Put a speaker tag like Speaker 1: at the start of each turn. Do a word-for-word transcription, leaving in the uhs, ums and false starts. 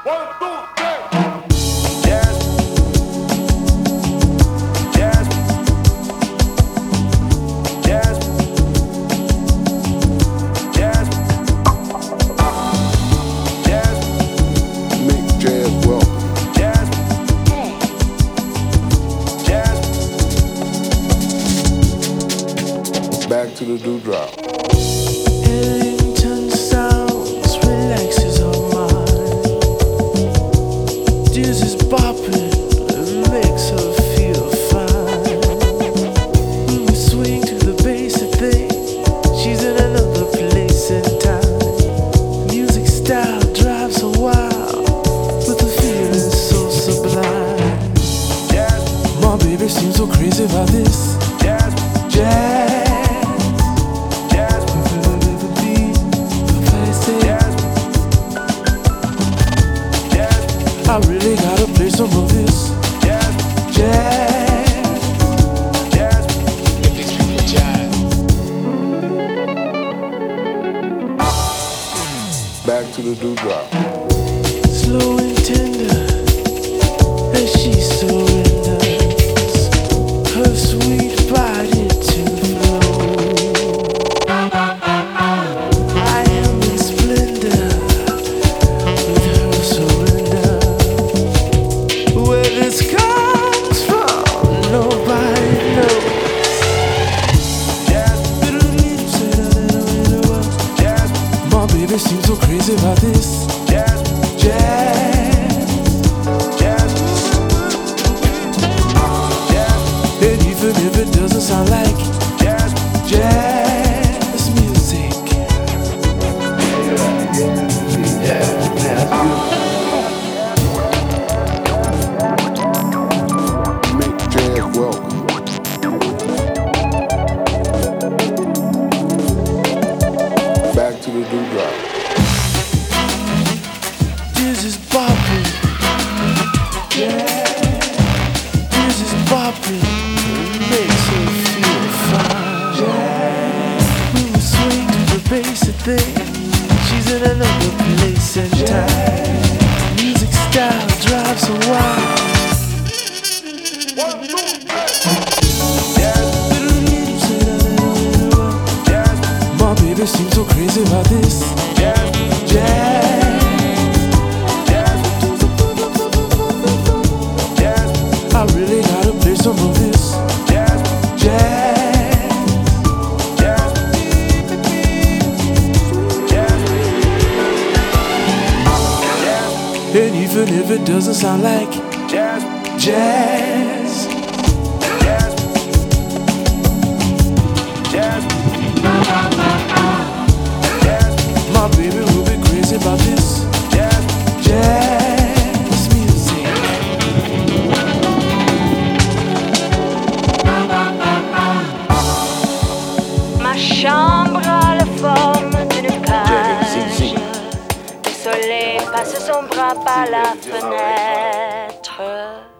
Speaker 1: Back to the dewdrop.
Speaker 2: Ellington sounds relaxes our mind. Dizzy's bopping and makes her feel fine. When we swing to the bass and think she's in another place and time. Music style drives her wild with a feeling so sublime. My baby seems so crazy about this jazz. I really gotta play some of this jazz, jazz,
Speaker 1: jazz. If these people jazz. Back to the dewdrop.
Speaker 2: Slow and tender as she surrenders her sweet body to the flow. I am in splendor with her surrender. Where this comes from, nobody knows. My baby seems so crazy about this jazz, jazz,
Speaker 1: jazz, jazz.
Speaker 2: And even if it doesn't sound like
Speaker 1: jazz,
Speaker 2: jazz music.
Speaker 1: Make jazz welcome. Back to the dewdrop.
Speaker 2: Dizzy's bopping, yeah. Dizzy's bopping, makes her feel fine. Yeah. When we swing to the bass and think she's in another place and time. Music style drives her wild.
Speaker 1: One, two,
Speaker 2: My baby seems so crazy about this
Speaker 1: jazz,
Speaker 2: jazz,
Speaker 1: jazz, jazz.
Speaker 2: I really gotta play some of this
Speaker 1: Jazz,
Speaker 2: jazz,
Speaker 1: jazz, jazz, jazz.
Speaker 2: and even if it doesn't sound like
Speaker 1: Jazz,
Speaker 2: jazz,
Speaker 1: jazz, jazz, jazz,
Speaker 2: my baby will be crazy about this
Speaker 1: jazz,
Speaker 2: jazz music.
Speaker 3: Ma chambre a la forme d'une cage. Le soleil passe son bras par la fenêtre.